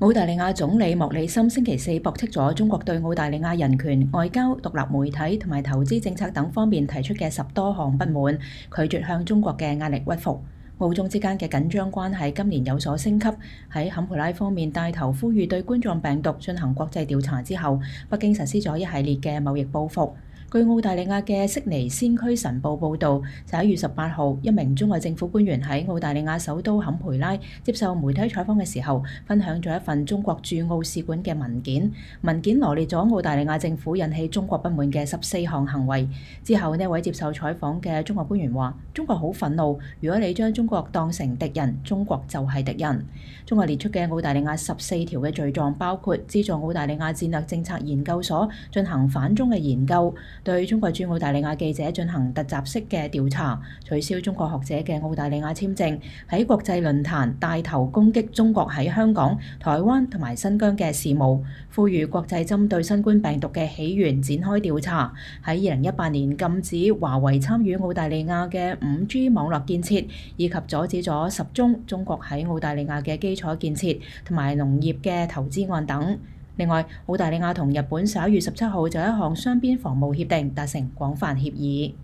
澳大利亞總理莫里森星期四駁斥咗中國對澳大利亞人權、外交、獨立媒體同埋投資政策等方面提出嘅10多項不滿，拒絕向中國嘅壓力屈服。澳中之間嘅緊張關係今年有所升級。喺坎培拉方面帶頭呼籲對冠狀病毒進行國際調查之後，北京實施咗一系列嘅貿易報復。據澳大利亞嘅悉尼先驅晨報報導，11月18號，一名中國政府官員喺澳大利亞首都坎培拉接受媒體採訪嘅時候，分享咗一份中國駐澳使館嘅文件。文件羅列咗澳大利亞政府引起中國不滿嘅14項行為。之後，呢位接受採訪嘅中國官員話：中國好憤怒，如果你將中國當成敵人，中國就係敵人。中國列出嘅澳大利亞14條嘅罪狀包括資助澳大利亞戰略政策研究所進行反中嘅研究，對中國駐澳大利亞記者進行突襲式嘅調查，取消中國學者嘅澳大利亞簽證，喺國際論壇帶頭攻擊中國喺香港、台灣同埋新疆嘅事務，呼籲國際針對新冠病毒嘅起源展開調查，喺2018年禁止華為參與澳大利亞嘅5G 網絡建設，以及阻止咗10宗中國喺澳大利亞嘅基礎建設同埋農業嘅投資案等。另外，澳大利亞同日本11月17號就一項雙邊防務協定達成廣泛協議。